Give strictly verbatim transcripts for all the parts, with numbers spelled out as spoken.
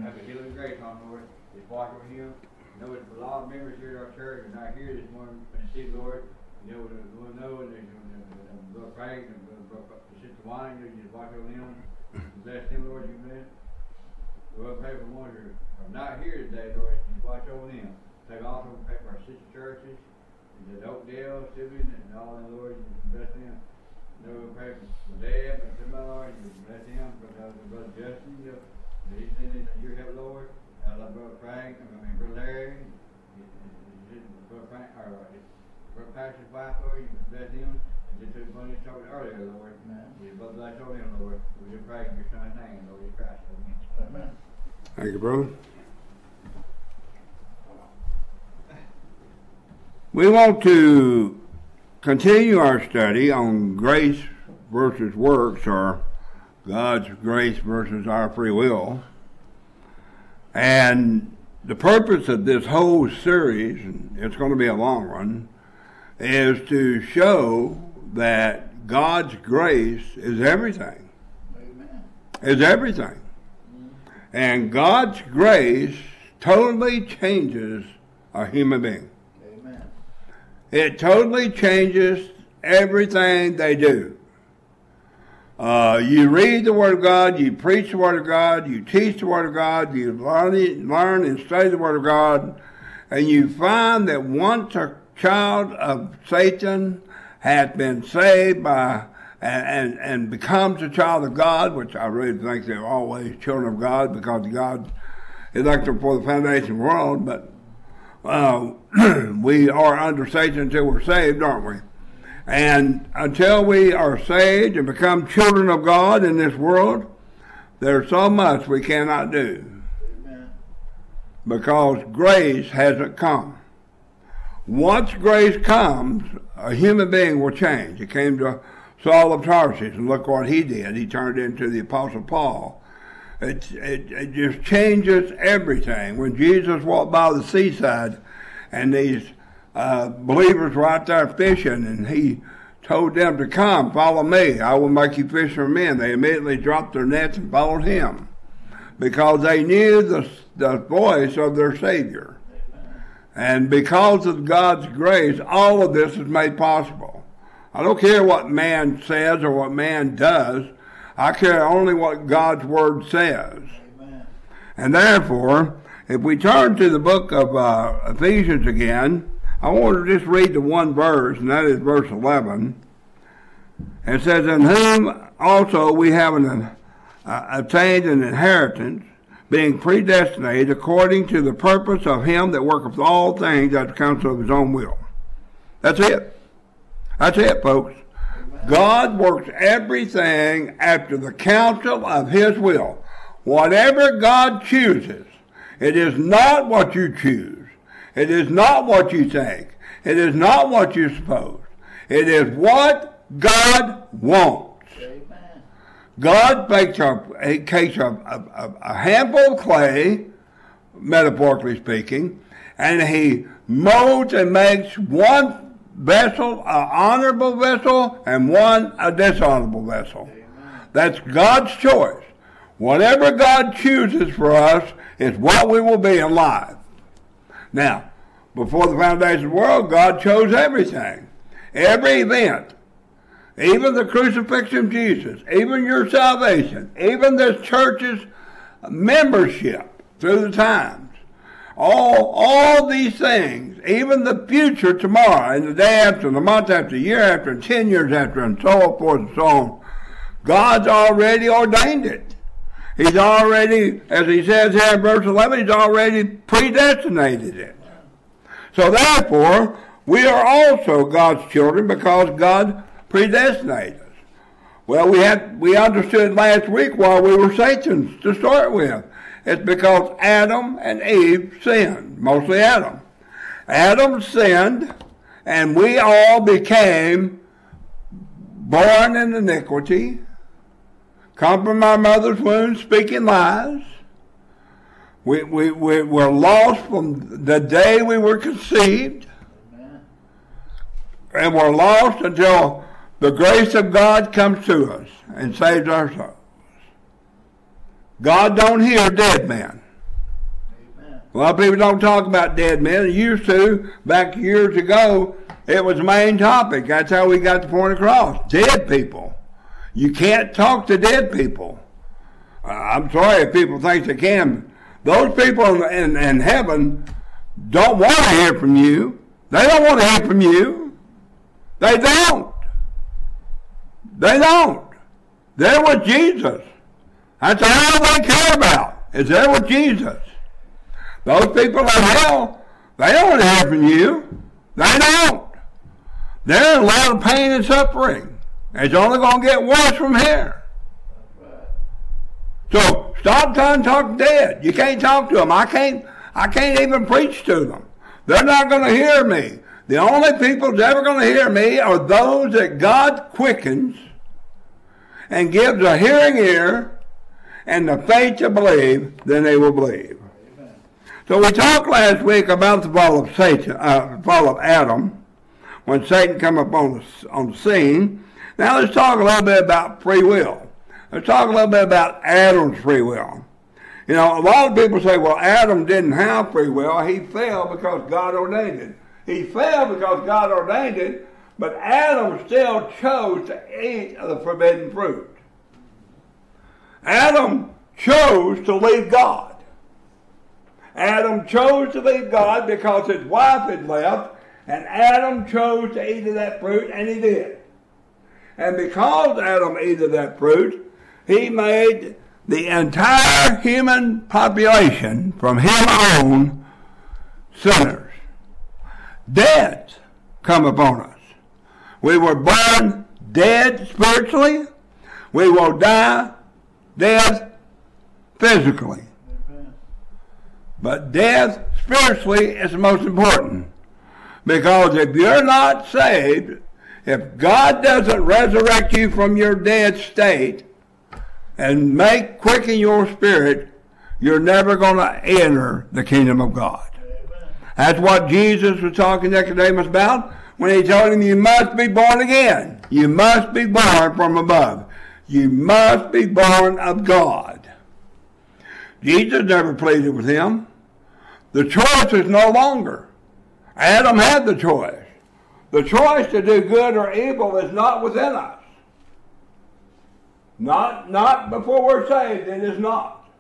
have a healing grace on, Lord. Just watch over him. You know, there's a lot of members here at our church are not here this morning to see, Lord. You know, we'll know, and there's Brother Frank and Brother Sister Wine, you just watch over them. Bless them, Lord, you bless. We'll pray for ones who are not here today, Lord. Just watch over them. Take also pray for our sister churches, the Oakdale, Siblings, and all them, Lord, you bless them. You know, we'll pray for Deb and Tim, Lord, you bless them. For Brother Justin, you know, he's in your help, Lord. I love Brother Frank, I mean, Brother Larry, Brother Frank, or Brother Pastor's wife, Lord, you bless him. And just as one you told earlier, Lord, you bless all him, Lord. We just pray in your son's name, Lord, in Christ. Amen. Thank you, brother. We want to continue our study on grace versus works, or God's grace versus our free will. And the purpose of this whole series, and it's going to be a long one, is to show that God's grace is everything. Amen. Is everything. And God's grace totally changes a human being. Amen. It totally changes everything they do. Uh, you read the Word of God, you preach the Word of God, you teach the Word of God, you learn, it, learn and study the Word of God, and you find that once a child of Satan has been saved by and, and, and becomes a child of God, which I really think they're always children of God because God elected them for the foundation of the world, but uh, we are under Satan until we're saved, aren't we? And until we are saved and become children of God in this world, there's so much we cannot do. Amen. Because grace hasn't come. Once grace comes, a human being will change. It came to Saul of Tarsus, and look what he did. He turned into the Apostle Paul. It, it, it just changes everything. When Jesus walked by the seaside, and these Uh, believers were out there fishing, and he told them to come, follow me, I will make you fisher of men. They immediately dropped their nets and followed him because they knew the, the voice of their Savior. And because of God's grace, all of this is made possible. I don't care what man says or what man does. I care only what God's Word says. Amen. And therefore, if we turn to the book of uh, Ephesians again, I want to just read the one verse, and that is verse eleven. It says, in whom also we have an, uh, obtained an inheritance, being predestinated according to the purpose of him that worketh all things after the counsel of his own will. That's it. That's it, folks. God works everything after the counsel of his will. Whatever God chooses, it is not what you choose. It is not what you think. It is not what you suppose. It is what God wants. Amen. God takes a, he takes a, a, a handful of clay, metaphorically speaking, and he molds and makes one vessel an honorable vessel and one a dishonorable vessel. Amen. That's God's choice. Whatever God chooses for us is what we will be in life. Now, before the foundation of the world, God chose everything. Every event. Even the crucifixion of Jesus. Even your salvation. Even this church's membership through the times. All, all these things. Even the future tomorrow and the day after, the month after, the year after, and ten years after, and so forth and so on. God's already ordained it. He's already, as he says here in verse eleven, he's already predestinated it. So therefore, we are also God's children because God predestinated us. Well, we had we understood last week why we were Satan's to start with. It's because Adam and Eve sinned, mostly Adam. Adam sinned, and we all became born in iniquity, come from our mother's womb speaking lies. We, we, we were lost from the day we were conceived. Amen. And we're lost until the grace of God comes to us and saves our souls. God don't hear dead men. A lot of people don't talk about dead men. They used to. Back years ago, it was the main topic. That's how we got the point across. Dead people. You can't talk to dead people. Uh, I'm sorry if people think they can. Those people in, in, in heaven don't want to hear from you. They don't want to hear from you. They don't. They don't. They're with Jesus. That's all they care about, is they're with Jesus. Those people in hell, they don't want to hear from you. They don't. They're in a lot of pain and suffering. It's only going to get worse from here. So stop trying to talk dead. You can't talk to them. I can't, I can't even preach to them. They're not going to hear me. The only people that's ever going to hear me are those that God quickens and gives a hearing ear and the faith to believe, then they will believe. Amen. So we talked last week about the fall of Satan, uh, fall of Adam, when Satan come up on the, on the scene. Now let's talk a little bit about free will. Let's talk a little bit about Adam's free will. You know, a lot of people say, well, Adam didn't have free will. He fell because God ordained it. He fell because God ordained it, but Adam still chose to eat of the forbidden fruit. Adam chose to leave God. Adam chose to leave God because his wife had left, and Adam chose to eat of that fruit, and he did. And because Adam ate of that fruit, he made the entire human population from him on sinners. Death come upon us. We were born dead spiritually. We will die death physically. But death spiritually is the most important. Because if you're not saved, if God doesn't resurrect you from your dead state and make quicken your spirit, you're never going to enter the kingdom of God. That's what Jesus was talking to Nicodemus about when he told him, you must be born again. You must be born from above. You must be born of God. Jesus never pleaded with him. The choice is no longer. Adam had the choice. The choice to do good or evil is not within us. Not, not before we're saved, it is not.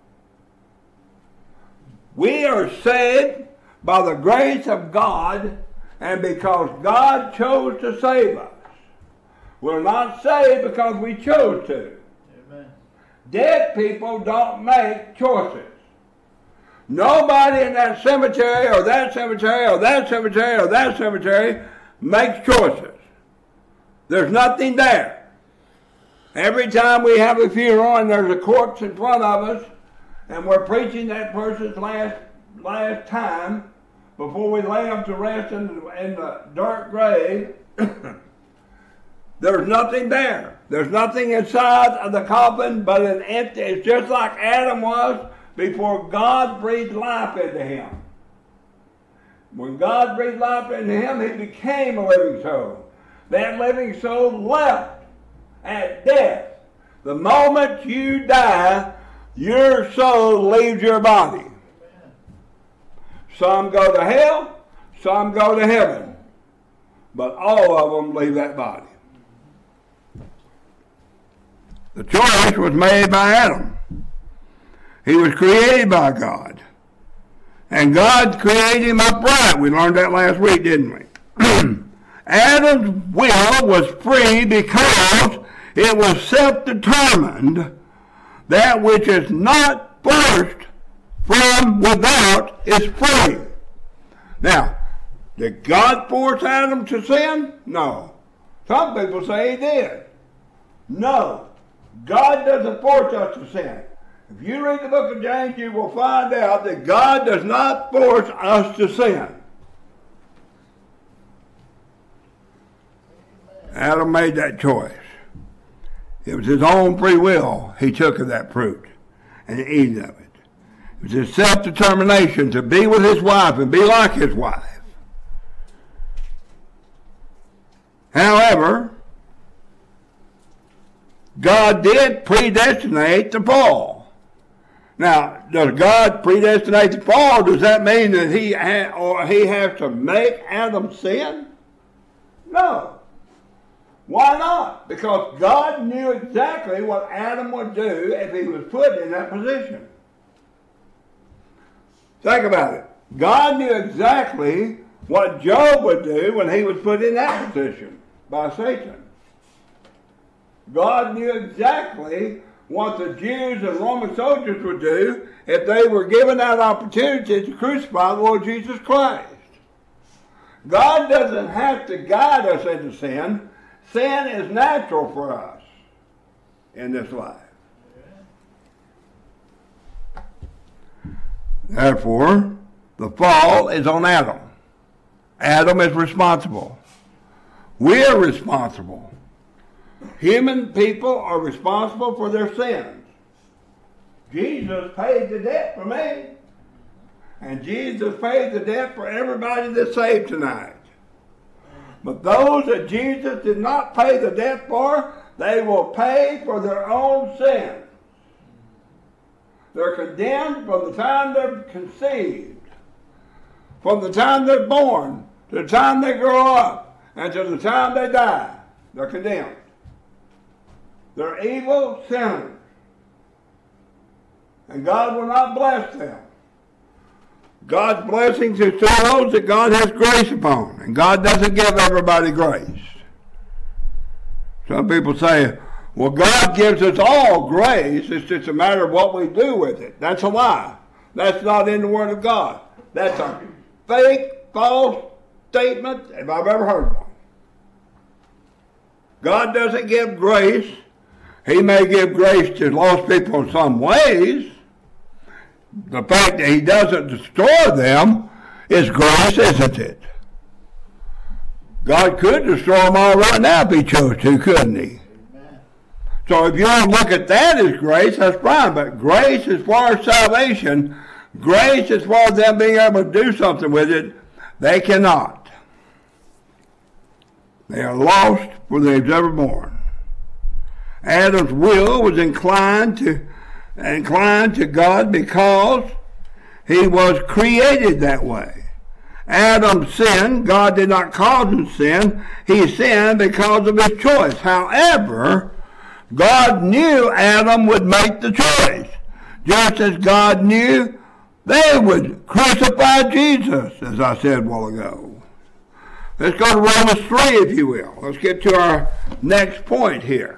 We are saved by the grace of God, and because God chose to save us. We're not saved because we chose to. Amen. Dead people don't make choices. Nobody in that cemetery or that cemetery or that cemetery or that cemetery makes choices. There's nothing there. Every time we have a funeral and there's a corpse in front of us and we're preaching that person's last last time before we lay them to rest in the, in the dark grave, there's nothing there. There's nothing inside of the coffin but an empty. It's just like Adam was before God breathed life into him. When God breathed life into him, he became a living soul. That living soul left at death. The moment you die, your soul leaves your body. Some go to hell, some go to heaven. But all of them leave that body. The choice was made by Adam. He was created by God. And God created him upright. We learned that last week, didn't we? Adam's will was free because it was self-determined. That which is not forced from without is free. Now, did God force Adam to sin? No. Some people say he did. No. God doesn't force us to sin. If you read the book of James, you will find out that God does not force us to sin. Adam made that choice. It was his own free will he took of that fruit and ate of it. It was his self-determination to be with his wife and be like his wife. However, God did predestinate the fall. Now, does God predestinate the fall? Does that mean that he ha- or he has to make Adam sin? No. Why not? Because God knew exactly what Adam would do if he was put in that position. Think about it. God knew exactly what Job would do when he was put in that position by Satan. God knew exactly what the Jews and Roman soldiers would do if they were given that opportunity to crucify the Lord Jesus Christ. God doesn't have to guide us into sin. Sin is natural for us in this life. Therefore, the fall is on Adam. Adam is responsible. We are responsible. Human people are responsible for their sins. Jesus paid the debt for me. And Jesus paid the debt for everybody that's saved tonight. But those that Jesus did not pay the debt for, they will pay for their own sin. They're condemned from the time they're conceived, from the time they're born, to the time they grow up, and to the time they die. They're condemned. They're evil sinners. And God will not bless them. God's blessings is to those that God has grace upon. And God doesn't give everybody grace. Some people say, well, God gives us all grace. It's just a matter of what we do with it. That's a lie. That's not in the Word of God. That's a fake, false statement if I've ever heard one. God doesn't give grace. He may give grace to lost people in some ways. The fact that he doesn't destroy them is grace, isn't it? God could destroy them all right now if he chose to, couldn't he? Amen. So if you want to look at that as grace, that's fine. But grace as far as salvation, grace as far as them being able to do something with it, they cannot. They are lost for they was ever born. Adam's will was inclined to inclined to God because he was created that way. Adam sinned. God did not cause him sin. He sinned because of his choice. However, God knew Adam would make the choice, just as God knew they would crucify Jesus, as I said a while ago. Let's go to Romans three, if you will. Let's get to our next point here.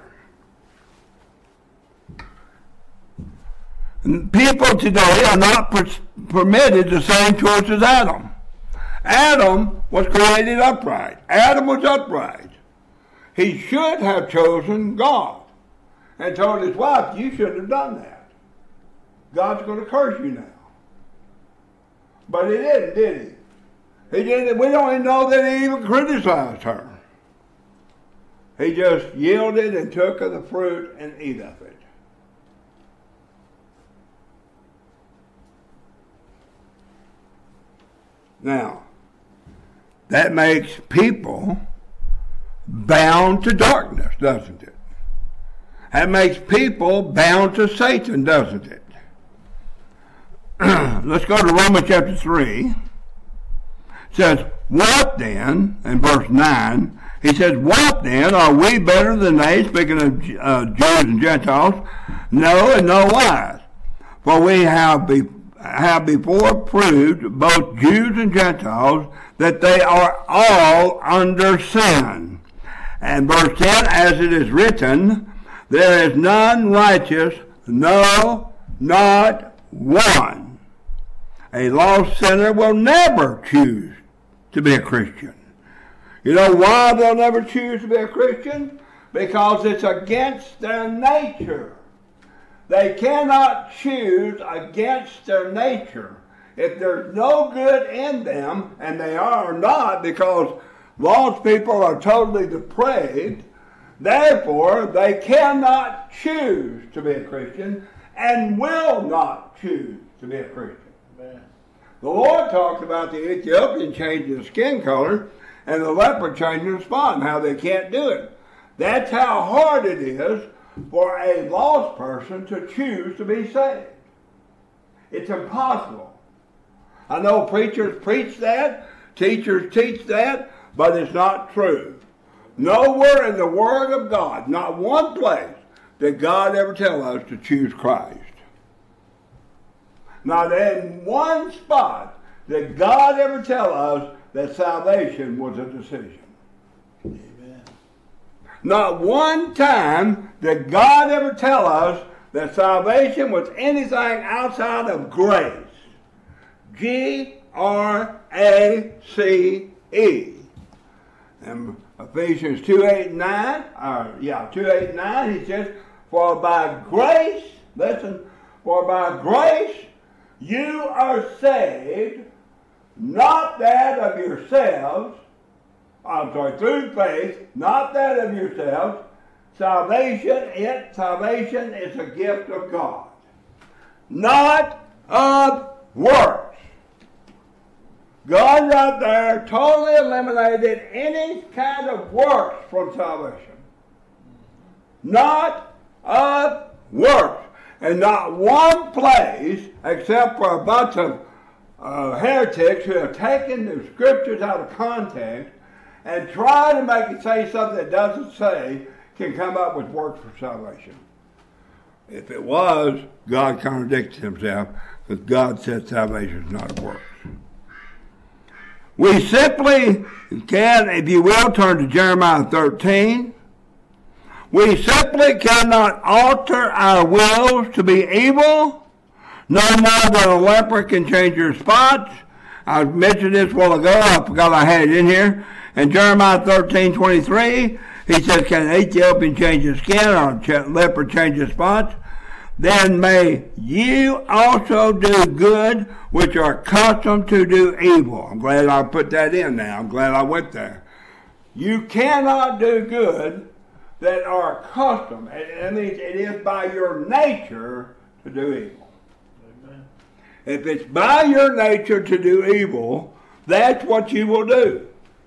People today are not per- permitted the same choice as Adam. Adam was created upright. Adam was upright. He should have chosen God and told his wife, you shouldn't have done that. God's going to curse you now. But he didn't, did he? He didn't. We don't even know that he even criticized her. He just yielded and took of the fruit and ate of it. Now, that makes people bound to darkness, doesn't it? That makes people bound to Satan, doesn't it? Let's go to Romans chapter three. It says, what then, in verse nine, he says, what then, are we better than they, speaking of uh, Jews and Gentiles? No, in no wise. For we have be have before proved, both Jews and Gentiles, that they are all under sin. And verse ten, as it is written, there is none righteous, no, not one. A lost sinner will never choose to be a Christian. You know why they'll never choose to be a Christian? Because it's against their nature. They cannot choose against their nature. If there's no good in them, and they are not, because lost people are totally depraved, therefore they cannot choose to be a Christian and will not choose to be a Christian. Amen. The Lord talks about the Ethiopian changing the skin color and the leper changing the spot and how they can't do it. That's how hard it is for a lost person to choose to be saved. It's impossible. I know preachers preach that, teachers teach that, but it's not true. Nowhere in the Word of God, not one place, did God ever tell us to choose Christ. Not in one spot did God ever tell us that salvation was a decision. Amen. Not one time did God ever tell us that salvation was anything outside of grace. G R A C E. And Ephesians two, eight, and nine, or yeah, two, eight, and nine, he says, for by grace, listen, for by grace you are saved, not that of yourselves, I'm sorry, through faith, not that of yourselves. Salvation, it, salvation is a gift of God, not of works. God right there totally eliminated any kind of works from salvation. Not of works. And not one place, except for a bunch of uh, heretics who have taken the scriptures out of context and tried to make it say something that doesn't say, can come up with works for salvation. If it was, God contradicted himself, because God said salvation is not of works. We simply can, if you will, turn to Jeremiah thirteen. We simply cannot alter our wills to be evil, no more than a leper can change your spots. I mentioned this a while ago. I forgot I had it in here. In Jeremiah thirteen twenty-three, he says, can an Ethiopian change his skin or a leper change his spots? Then may you also do good, which are accustomed to do evil. I'm glad I put that in now. I'm glad I went there. You cannot do good that are accustomed. That means it is by your nature to do evil. Amen. If it's by your nature to do evil, that's what you will do.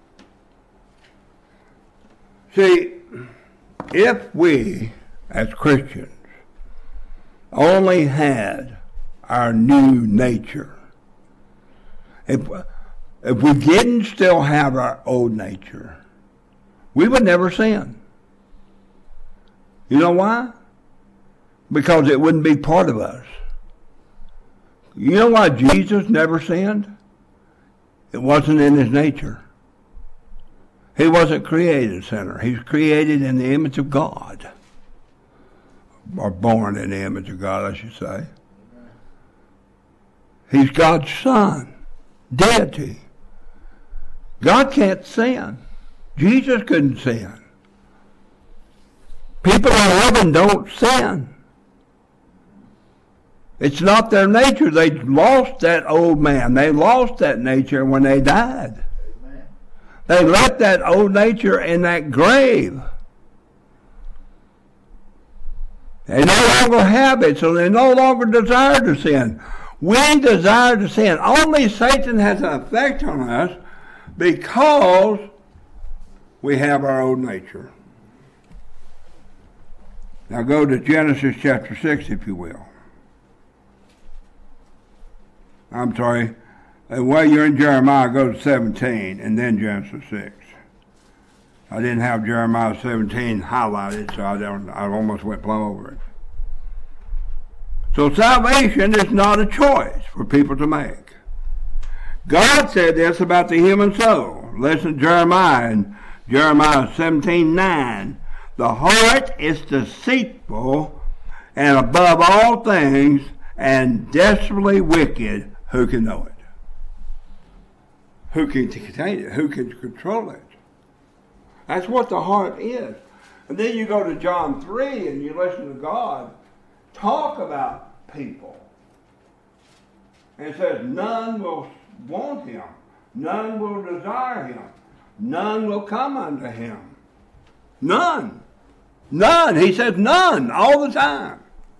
See, if we, as Christians, only had our new nature, if, if we didn't still have our old nature, we would never sin. You know why? Because it wouldn't be part of us. You know why Jesus never sinned? It wasn't in his nature. He wasn't created a sinner. He's created in the image of God. Or born in the image of God, I should say. He's God's son. Deity. God can't sin. Jesus couldn't sin. People in heaven don't sin. It's not their nature. They lost that old man. They lost that nature when they died. Amen. They left that old nature in that grave. They no longer have it, so they no longer desire to sin. We desire to sin. Only Satan has an effect on us because we have our old nature. Now go to Genesis chapter six, if you will. I'm sorry. While you're in Jeremiah, go to seventeen, and then Genesis six. I didn't have Jeremiah seventeen highlighted, so I don't. I almost went plumb over it. So salvation is not a choice for people to make. God said this about the human soul. Listen to Jeremiah in Jeremiah seventeen nine. The heart is deceitful and above all things and desperately wicked. Who can know it? Who can contain it? Who can control it? That's what the heart is. And then you go to John three and you listen to God talk about people. And it says, none will want him. None will desire him. None will come unto him. None. None. He says none all the time.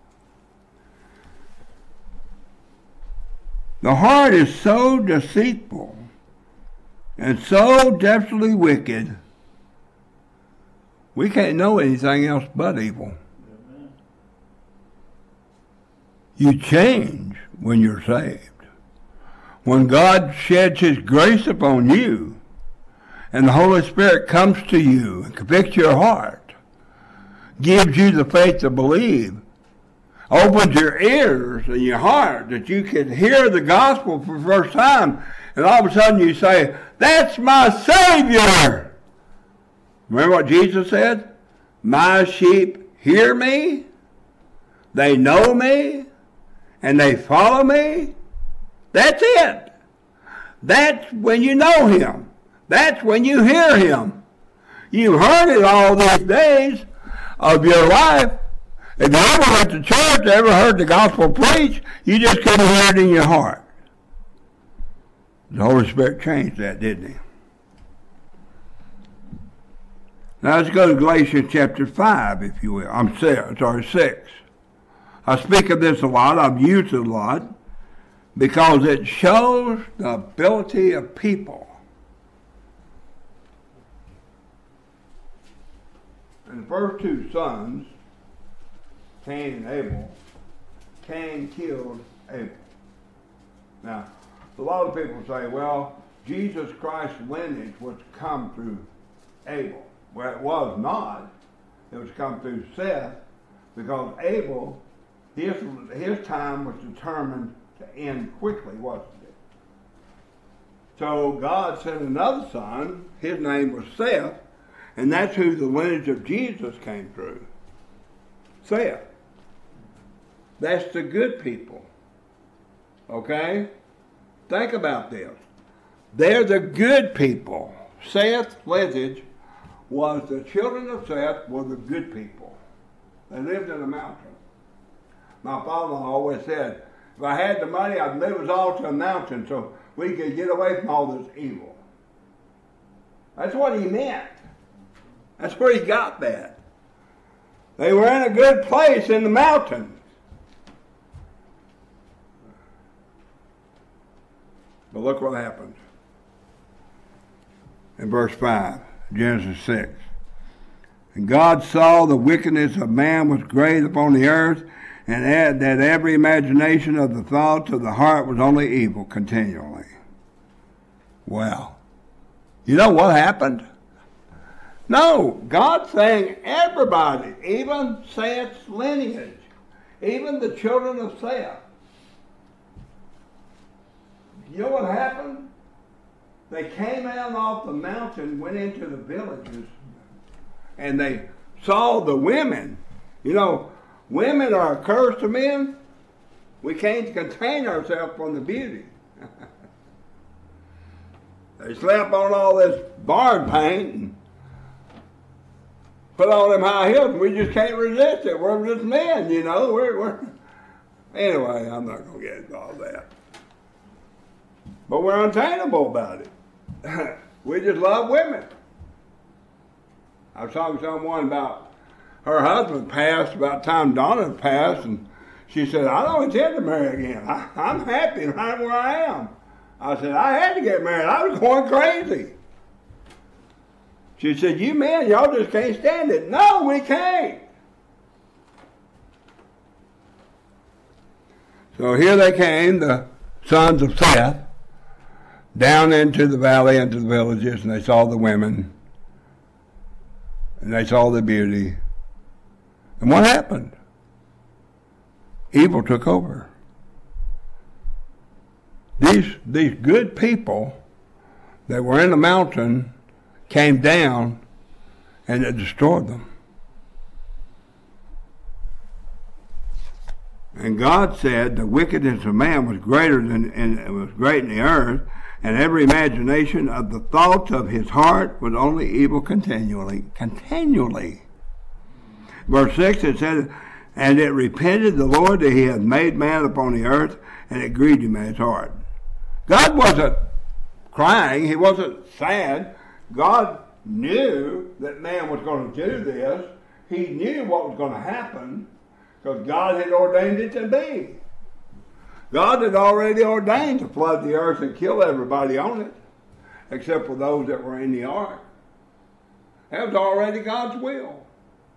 The heart is so deceitful and so desperately wicked, we can't know anything else but evil. Amen. You change when you're saved. When God sheds His grace upon you, and the Holy Spirit comes to you and convicts your heart, gives you the faith to believe, opens your ears and your heart that you can hear the gospel for the first time, and all of a sudden you say, "That's my Savior." Remember what Jesus said? "My sheep hear me, they know me, and they follow me." That's it. That's when you know Him. That's when you hear Him. You've heard it all these days of your life. If you ever went to church, ever heard the gospel preached, you just couldn't hear it in your heart. The Holy Spirit changed that, didn't He? Now let's go to Galatians chapter five, if you will. I'm sorry, six. I speak of this a lot. I've used it a lot because it shows the ability of people. And the first two sons, Cain and Abel, Cain killed Abel. Now, a lot of people say, well, Jesus Christ's lineage was come through Abel. Well, it was not. It was come through Seth, because Abel, his, his time was determined to end quickly, wasn't it? So God sent another son. His name was Seth, and that's who the lineage of Jesus came through. Seth. That's the good people. Okay? Think about this. They're the good people. Seth's lineage was the children of Seth were the good people. They lived in a mountain. My father-in-law always said, if I had the money, I'd move us all to a mountain so we could get away from all this evil. That's what he meant. That's where he got that. They were in a good place in the mountains. But look what happened. In verse five, Genesis six. And God saw the wickedness of man was great upon the earth, and that every imagination of the thoughts of the heart was only evil continually. Well, you know what happened? No, God's saying everybody, even Seth's lineage, even the children of Seth. You know what happened? They came out off the mountain, went into the villages, and they saw the women. You know, women are a curse to men. We can't contain ourselves from the beauty. They slap on all this barn paint and put on them high heels, and we just can't resist it. We're just men, you know. We're, we're... Anyway, I'm not going to get into all that. But we're untainable about it. We just love women. I was talking to someone about her husband passed, about the time Donna passed, and she said, I don't intend to marry again. I, I'm happy right where I am. I said, I had to get married. I was going crazy. She said, you men, y'all just can't stand it. No, we can't. So here they came, the sons of Seth, down into the valley, into the villages, and they saw the women, and they saw the beauty. And what happened? Evil took over. These, these good people that were in the mountain came down, and it destroyed them. And God said the wickedness of man was greater than, and it was great in the earth, and every imagination of the thoughts of his heart was only evil continually. Continually. Verse six, it said, and it repented the Lord that he had made man upon the earth, and it grieved him in his heart. God wasn't crying. He wasn't sad. God knew that man was going to do this. He knew what was going to happen because God had ordained it to be. God had already ordained to flood the earth and kill everybody on it, except for those that were in the ark. That was already God's will.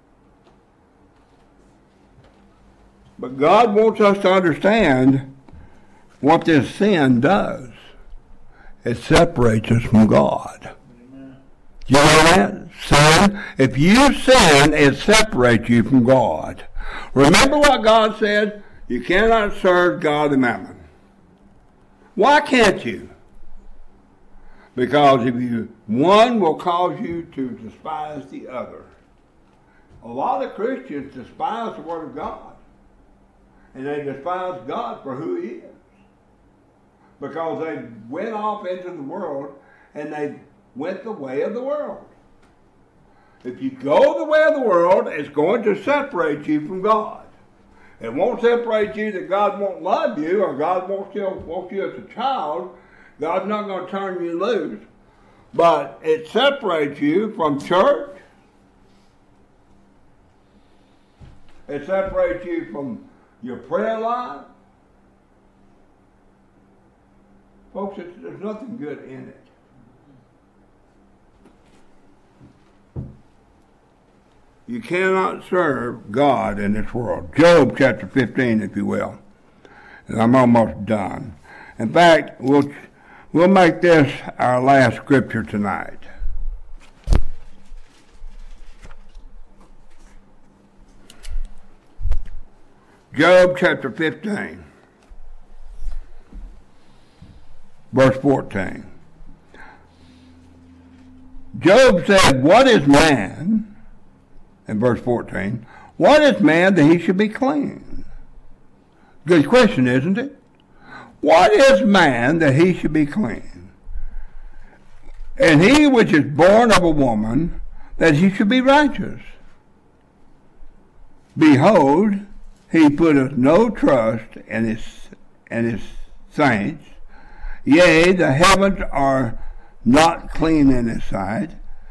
But God wants us to understand what this sin does, it separates us from God. Amen. You know that? Sin, if you sin, it separates you from God. Remember what God said? You cannot serve God and mammon. Why can't you? Because if you, one will cause you to despise the other. A lot of Christians despise the Word of God. And they despise God for who He is. Because they went off into the world and they went the way of the world. If you go the way of the world, it's going to separate you from God. It won't separate you that God won't love you or God won't still want you as a child. God's not going to turn you loose. But it separates you from church. It separates you from your prayer life. Folks, it's, there's nothing good in it. You cannot serve God in this world. Job chapter fifteen, if you will. And I'm almost done. In fact, we'll, we'll make this our last scripture tonight. Job chapter fifteen, verse fourteen. Job said, what is man, in verse fourteen, what is man that he should be clean? Good question, isn't it? What is man that he should be clean? And he which is born of a woman, that he should be righteous. Behold, he putteth no trust in his, in his saints. Yea, the heavens are not clean in his sight.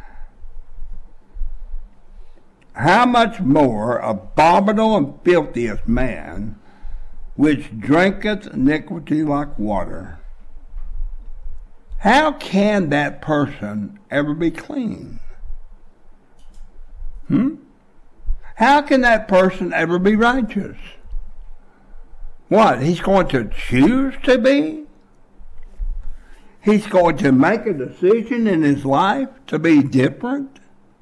How much more abominable and filthy is man, which drinketh iniquity like water? How can that person ever be clean? Hmm? How can that person ever be righteous? What? He's going to choose to be? He's going to make a decision in his life to be different?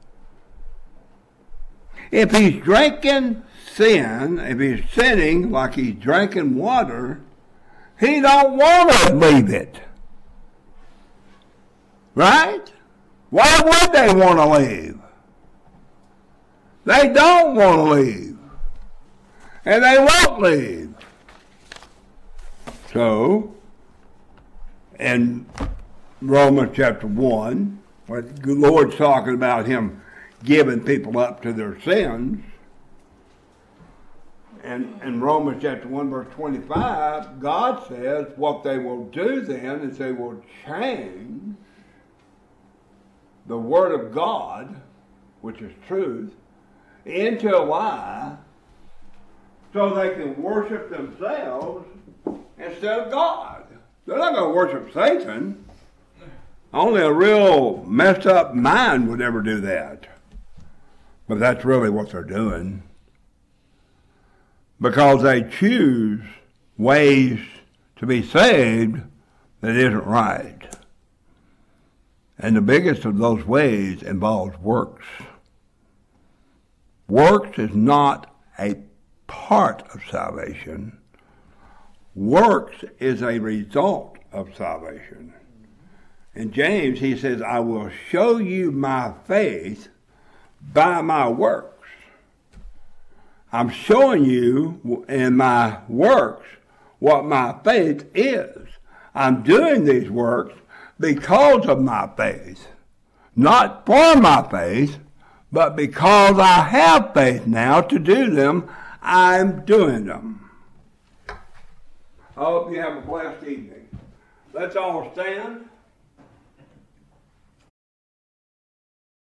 If he's drinking sin, if he's sinning like he's drinking water, he don't want to leave it. Right? Why would they want to leave? They don't want to leave. And they won't leave. So, in Romans chapter one, where the Lord's talking about him giving people up to their sins, and in Romans chapter one, verse twenty-five, God says what they will do then is they will change the Word of God, which is truth, into a lie so they can worship themselves instead of God. They're not going to worship Satan. Only a real messed up mind would ever do that. But that's really what they're doing. Because they choose ways to be saved that isn't right. And the biggest of those ways involves works. Works is not a part of salvation. Works is a result of salvation. In James, he says, I will show you my faith by my works. I'm showing you in my works what my faith is. I'm doing these works because of my faith. Not for my faith, but because I have faith now to do them, I'm doing them. I hope you have a blessed evening. Let's all stand.